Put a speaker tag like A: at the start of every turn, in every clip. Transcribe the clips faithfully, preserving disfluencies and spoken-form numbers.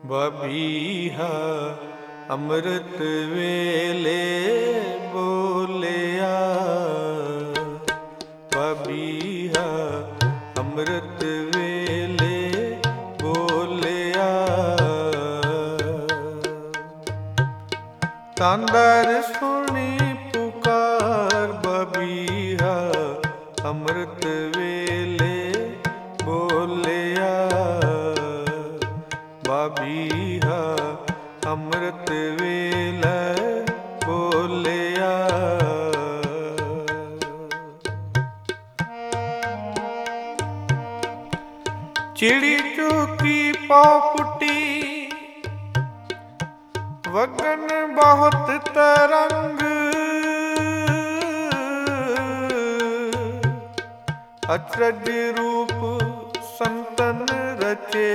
A: ਬਬੀਹਾ ਅੰਮ੍ਰਿਤ ਵੇਲੇ ਬੋਲਿਆ, ਬਬੀਹਾ ਅੰਮ੍ਰਿਤ ਵੇਲੇ ਬੋਲਿਆ। ਤਾਂਦਰ ਸੁਣੀ ਪੁਕਾਰ, ਬਬੀਹਾ ਅੰਮ੍ਰਿਤ ਵੇਲੇ ਬੋਲਿਆ, ਬਬੀਹਾ ਅੰਮ੍ਰਿਤ ਵੇਲੇ ਬੋਲਿਆ। ਚਿੜੀ ਚੂਕੀ ਪਉ ਫੁੱਟੀ, ਵਗਨ ਬਹੁਤ ਤਰੰਗ, ਅਚਰਜ ਰੂਪ ਸੰਤਨ ਰਚੇ,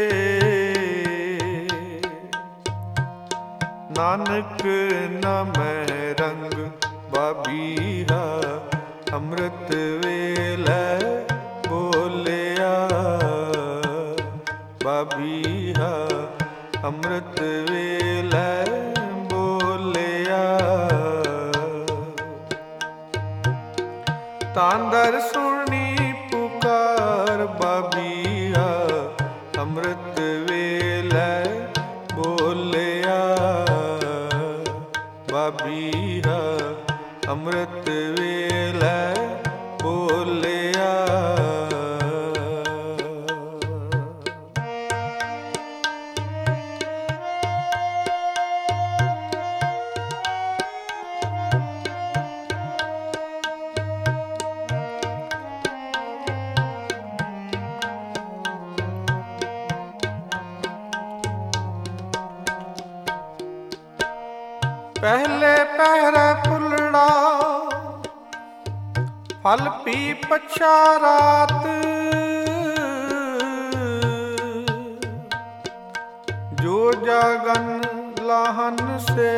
A: ਨਾਨਕ ਨਾਮੈ ਰੰਗ। ਬਬੀਹਾ ਅੰਮ੍ਰਿਤ ਵੇਲੇ ਬੋਲਿਆ, ਬਬੀਹਾ ਅੰਮ੍ਰਿਤ ਵੇਲੇ ਬੋਲਿਆ। ਤਾਂਦਰ ਸੁਣੀ ਪੁਕਾਰ, ਬਬੀਹਾ ਅੰਮ੍ਰਿਤ ਵੇਲੇ ਬੋਲਿਆ, ਬਬੀਹਾ ਅੰਮ੍ਰਿਤ ਵੇਲੇ ਬੋਲਿਆ। ਪਹਿਲੇ ਪਹਿਰੇ ਫੁੱਲੜਾ, ਫਲ ਪੀ ਪਛਾ ਰਾਤ, ਜੋ ਜਾਗਨ ਲਾਹਨ ਸੇ,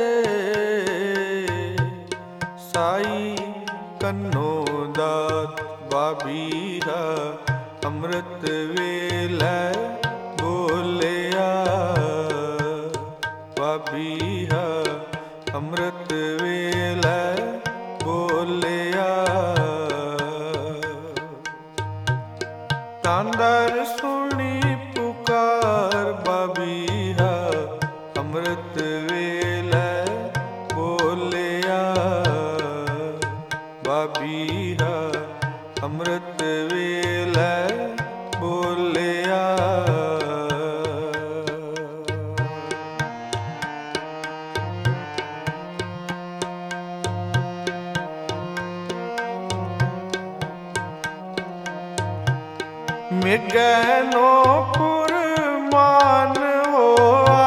A: ਸਾਈ ਕੰਨੋ ਦਾਤ। ਬਬੀਹਾ ਅੰਮ੍ਰਿਤ ਵੇਲੇ ਬੋਲਿਆ, ਬਬੀਹਾ ਅੰਮ੍ਰਿਤ ਵੇਲੇ ਬੋਲਿਆ। ਤਾਂਦਰ ਸੁਣੀ ਪੁਕਾਰ, ਬਬੀਹਾ ਅੰਮ੍ਰਿਤ ਵੇਲੇ ਬੋਲਿਆ, ਬਬੀਹਾ ਅੰਮ੍ਰਿਤ ਵੇਲੇ ਬੋਲਿਆ। ਮਿਗੈ ਨੋ ਕੁਰਮਾਨ ਹੋਆ,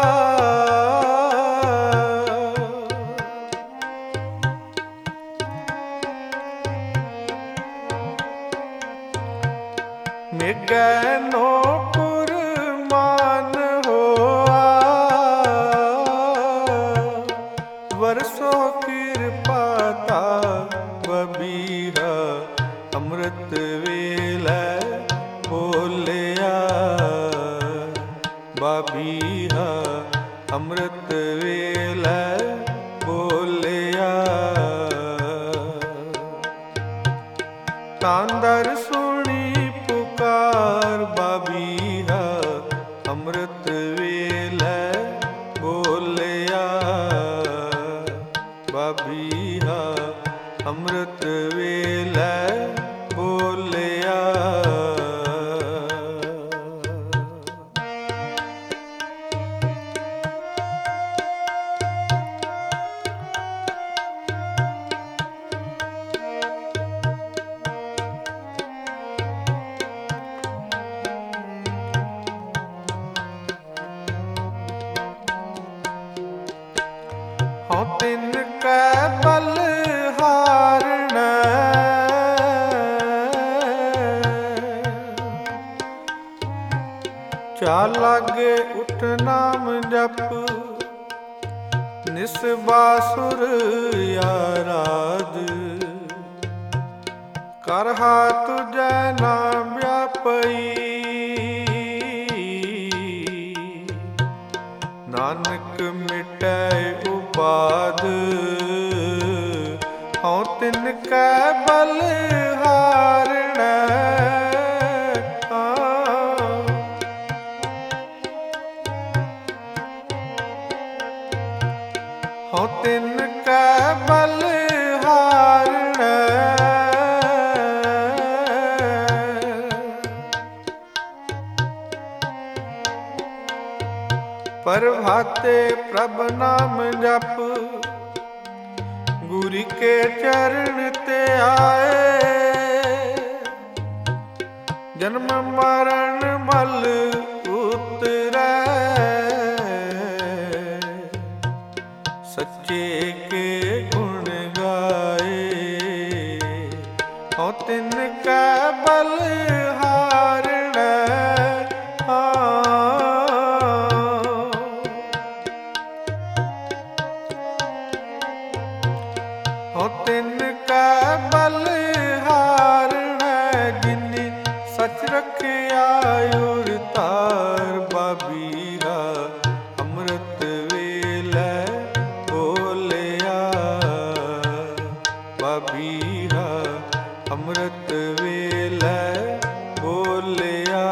A: ਮਿਗੈ ਨੋ ਕੁਰਮਾਨ ਹੋਆ, ਵਰਸੋ ਕਿਰਪਾਤਾ। ਬਬੀਹਾ ਅੰਮ੍ਰਿਤ ਵੇਲੇ ਬੋਲਿਆ, ਬਬੀਹਾ ਅੰਮ੍ਰਿਤ ਵੇਲੇ ਬੋਲਿਆ। ਤਾਂਦਰ ਸੁਣੀ ਪੁਕਾਰ, ਬਬੀਹਾ ਅੰਮ੍ਰਿਤ ਵੇਲੇ ਬੋਲਿਆ, ਬਬੀਹਾ ਅੰਮ੍ਰਿਤ ਵੇਲੇ ਬੋਲਿਆ। ਹਉ ਤਿਨ ਕੈ ਬਲ ਹਾਰਣ, ਚਾਲ ਲਾਗੇ ਉਠ ਨਾਮ ਜਪ, ਨਿਸ ਬਾਸੁਰ ਆਰਾਧ। ਕਰ ਹਾਥ ਤੁਜੈ ਨਾਮ ਵਿਆਪਈ, ਨਾਨਕ ਮਿਟੈ ਉਪਾਦ, ਹਉ ਤਿਨ ਕੈ ਬਲ ਹਾਰਣੈ। ਹਉ ਤਿਨ ਕੈ ਬਲ ਹਾਰਣੈ। ਪ੍ਰਭਾਤੇ ਪ੍ਰਭ ਨਾਮ ਜਪ, ਗੁਰੂ ਕੇ ਚਰਨ ਤੇ ਆਏ। ਜਨਮ ਮਰਨ ਮਲ ਉਤਰੈ, ਸੱਚੇ ਕੇ ਗੁਣ ਗਾਏ। ਹਉ ਤਿਨ ਕੈ ਬਲ ਹਾਰਣੈ। ਹਉ ਤਿਨ ਕੈ ਬਲ ਹਾਰਣੈ, ਜਿਨੀ ਸਚ ਰਖਿਆ ਉਰ ਧਾਰ। ਬਾਬੀਹਾ ਅੰਮ੍ਰਿਤ ਵੇਲੇ ਬੋਲਿਆ, ਬਾਬੀਹਾ ਅੰਮ੍ਰਿਤ ਵੇਲੇ ਬੋਲਿਆ।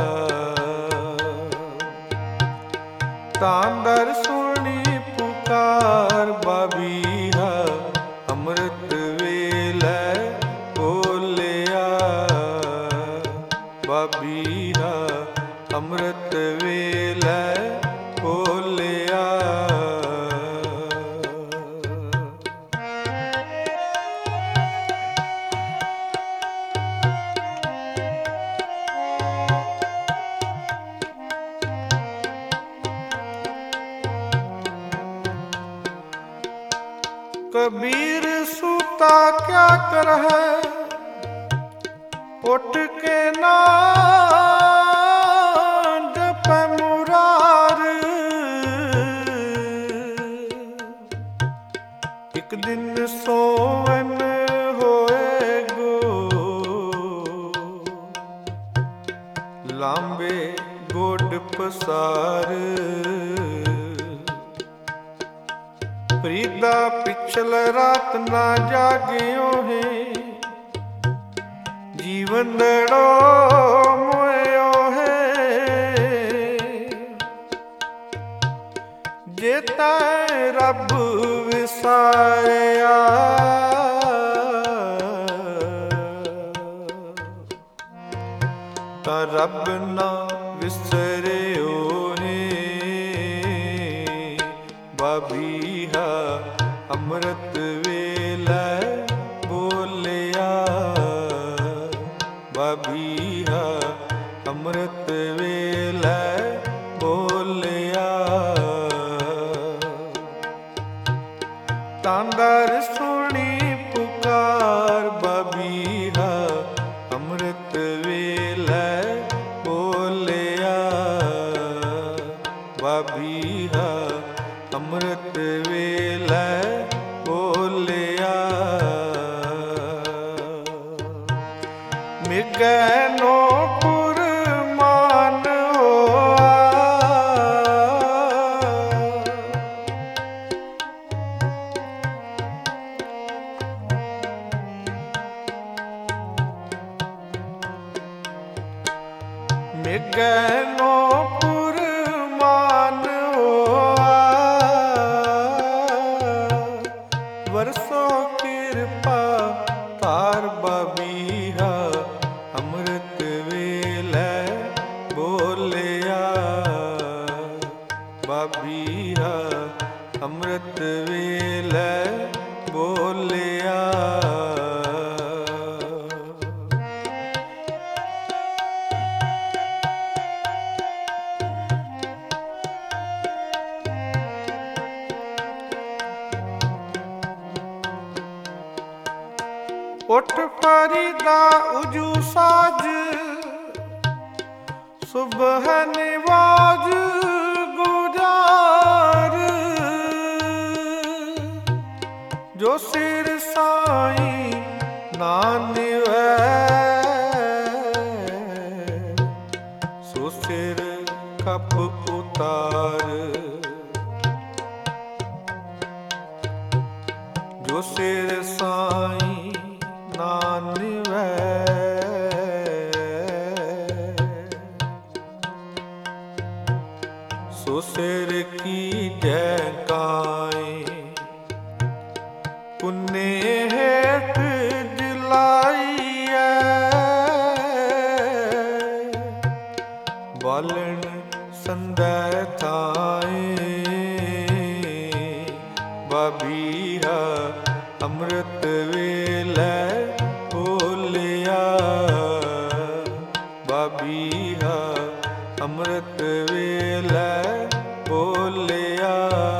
A: ਤਾਂ ਦਰ ਸੁਣੀ ਪੁਕਾਰ, ਬਾਬੀਹਾ ਅੰਮ੍ਰਿਤ ਵੇਲੇ ਬੋਲਿਆ, ਬਾਬੀਹਾ ਅੰਮ੍ਰਿਤ ਵੇਲੇ ਬੋਲਿਆ। कबीर सूता क्या करहै, उठ के ना जपै मुरार। एक दिन सोवन होए गो, लांबे गोड पसार। ਫਰੀਦਾ ਪਿਛਲ ਰਾਤ ਨਾ ਜਾਗਿਓ ਹੈ, ਜੀਵਨ ਦੜੋ ਮੋਇਓ ਹੈ। ਜੇ ਤੈ ਰੱਬ ਵਿਸਾਰਿਆ, ਤਾਂ ਰੱਬ ਨਾ ਵਿਸਰਿਓ ਹੈ। ਬਾਬੀਹਾ ਅੰਮ੍ਰਿਤ ਵੇਲੇ ਬੋਲਿਆ, ਬਾਬੀਹਾ ਅੰਮ੍ਰਿਤ ਵੇਲੇ ਬੋਲਿਆ। ਤਾਂ ਦਰ ਸੁਣੀ ਪੁਕਾਰ, ਬਾਬੀਹਾ ਅੰਮ੍ਰਿਤ ਵੇਲੇ ਬੋਲਿਆ, ਬਾਬੀਹਾ ਅੰਮ੍ਰਿਤ ਵੇਲੇ ਬੋਲਿਆ। ਮਿਗੈ ਨੋ ਪੁਰ ਮਾਨ ਹੋਆ, ਮਿਗੈ ਨੋ ਪੁਰ ਮਾਨ ਹੋਆ। ਵਰਸੋ ਕਿਰਪਾ ਧਾਰ, ਬਾਬੀਹਾ ਅੰਮ੍ਰਿਤ ਵੇਲੇ ਬੋਲਿਆ, ਬਾਬੀਹਾ ਅੰਮ੍ਰਿਤ ਵੇਲੇ ਬੋਲਿਆ। उठ फरीदा उजू साज, सुबह निवाज गुजार। जो सिर साईं ना निवै, सो सिर कप उतार। ਜੋ ਸਿਰ ਸਾਈਂ ਨਾ ਨਿਵੈ, ਸੋ ਸਿਰ ਕੀ ਜੈ ਕਾਏ। ਪੁੰਨੇ ਹੇਠ ਜਲਾਈਐ, ਬਾਲਣ ਸੰਧੈ ਥਾਏ। ਬਾਬੀਹਾ ਅੰਮ੍ਰਿਤ ਵੇਲੇ ਬੋਲਿਆ, ਬਾਬੀਹਾ ਅੰਮ੍ਰਿਤ ਵੇਲੇ ਬੋਲਿਆ।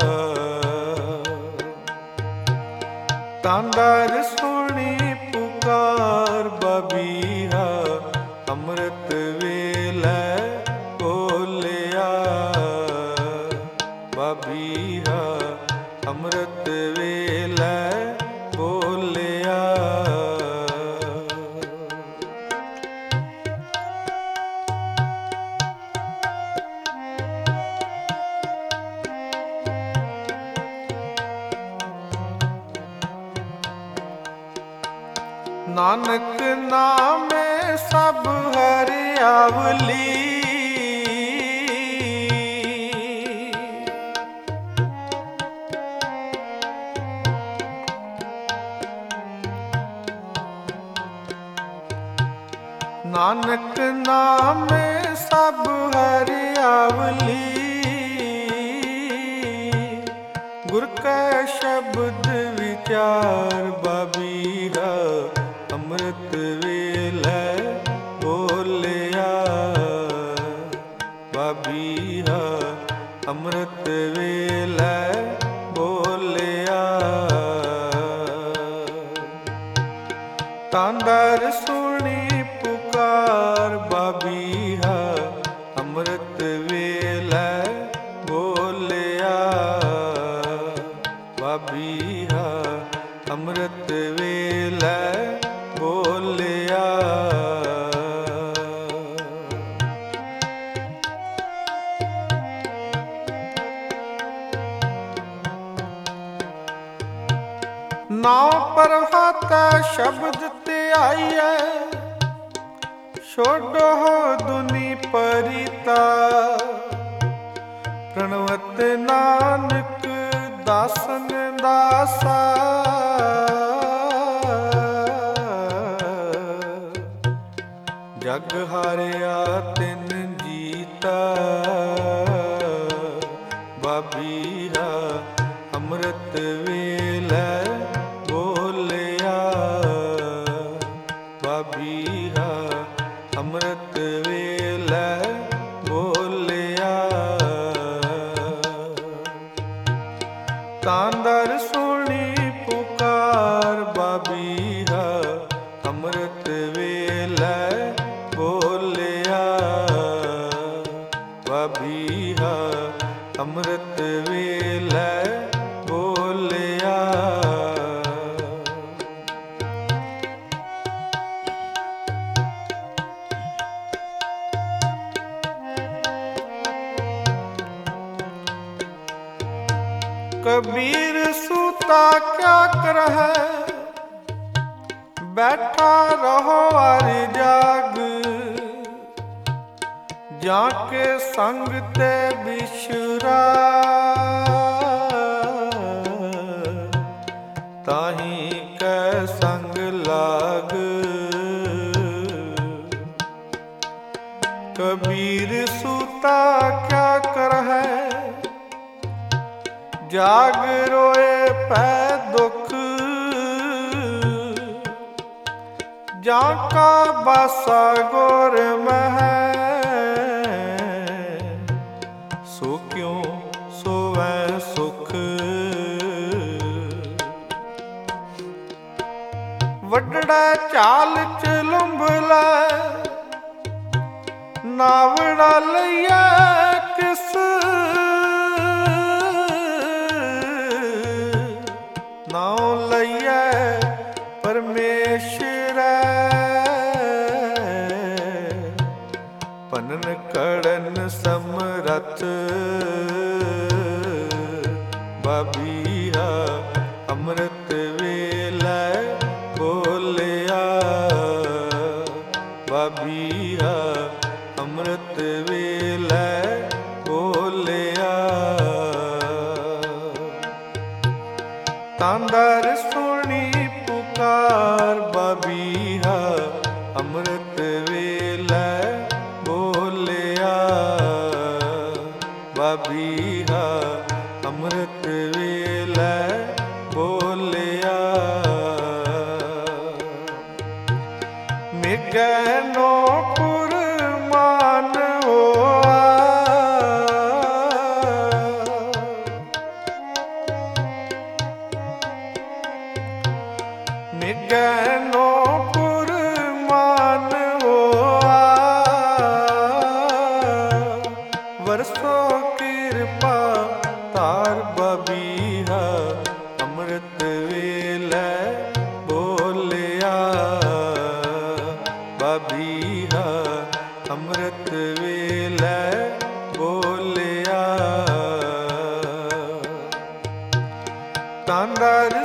A: ਤਾਂਦਰ ਸੁਣੀ ਪੁਕਾਰ, ਬਾਬੀਹਾ ਅੰਮ੍ਰਿਤ ਵੇਲੇ ਬੋਲਿਆ, ਬਾਬੀਹਾ ਅੰਮ੍ਰਿਤ ਵੇਲੇ ਬੋਲਿਆ। ਨਾਨਕ ਨਾਮੇ ਸਭ ਹਰਿਆਵਲੀ, ਨਾਨਕ ਨਾਮੇ ਸਭ ਹਰਿਆਵਲੀ। ਗੁਰ ਕੈ ਸ਼ਬਦ ਵਿਚਾਰ, ਬਾਬੀਹਾ ਅੰਮ੍ਰਿਤ ਵੇਲੇ ਬੋਲਿਆ, ਬਾਬੀਹਾ ਅੰਮ੍ਰਿਤ ਵੇਲੇ ਬੋਲਿਆ। ਤਾਂਦਰ ਸੁਣੀ ਪੁਕਾਰ, ਬਾਬੀਹਾ ਅੰਮ੍ਰਿਤ ਵੇਲੇ ਬੋਲਿਆ, ਬਾਬੀਹਾ ਅੰਮ੍ਰਿਤ ਵੇਲੇ ਬੋਲਿਆ। ਨਾਉ ਪ੍ਰਭਾਤਾ ਸ਼ਬਦ ਧਿਆਈਐ, ਛੋਡੋ ਦੁਨੀ ਪਰੀਤਾ। ਪ੍ਰਣਵਤ ਨਾਨਕ ਦਾਸਨ ਦਾਸਾ, ਜਗ ਹਾਰਿਆ ਤਿਨ ਜੀਤਾ। ਬਾਬੀਹਾ ਅੰਮ੍ਰਿਤ ਵੇਲੇ ਬੋਲਿਆ, ਬਾਬੀਹਾ ਅੰਮ੍ਰਿਤ ਵੇਲੇ ਬੋਲਿਆ। ਤਾਂਦਰ ਸੁਣੀ ਪੁਕਾਰ, ਬਾਬੀਹਾ ਅੰਮ੍ਰਿਤ ਵੇਲੇ ਬੋਲਿਆ, ਬਾਬੀਹਾ ਅੰਮ੍ਰਿਤ ਵੇਲੇ ਬੋਲਿਆ। ਕਬੀਰ ਸੂਤਾ ਕਿਆ ਕਰਹਿ, ਬੈਠਾ ਰਹੋ ਹਰ ਜਾਗ। ਜਾਂ ਕੇ ਸੰਗ ਤੇ ਬਿਸ਼ਰਾ, ਤਾਹੀਂ ਕੈ ਸੰਗ ਲਾਗ। ਕਬੀਰ ਸੂਤਾ ਕਿਆ ਕਰਹਿ, ਜਾਗ ਰੋਏ ਪੈ ਦੁਖ। ਜਾਂ ਕਾ ਬਾਸਾ ਗੁਰ ਮਹਿ, ਸੋ ਕਿਉ ਸੋਵੈ ਸੁਖ। ਵੱਡੜਾ ਚਾਲ ਚ ਲੰਭ ਲੈ, ਨਾਵੜਾ ਲਈਐ ਕਿਸ। ਨਾਉ ਲਈਐ ਪਰਮੇਸ਼ਰੈ, ਭਨਨ ਕੜਨ ਸਮਰਥ। ਬਾਬੀਹਾ ਅੰਮ੍ਰਿਤ ਵੇ ਬਾਬੀਹਾ ਅੰਮ੍ਰਿਤ ਵੇਲੇ ਬੋਲਿਆ। ਮਿਗੈ ਨੋ ਕੁਰਮਾਨ ਹੋਆ, ਮਿਗੈ ਨੋ ਕੁਰਮਾਨ ਹੋਆ। ਵਰਸੋ ਕਿਰਪਾ ਧਾਰ ਬਾਬੀਹਾ ਅੰਮ੍ਰਿਤ ਵੇਲੇ ਬੋਲਿਆ। ਬਾਬੀਹਾ ਅੰਮ੍ਰਿਤ ਵੇਲੇ ਬੋਲਿਆ। ਤਾਂਡਾ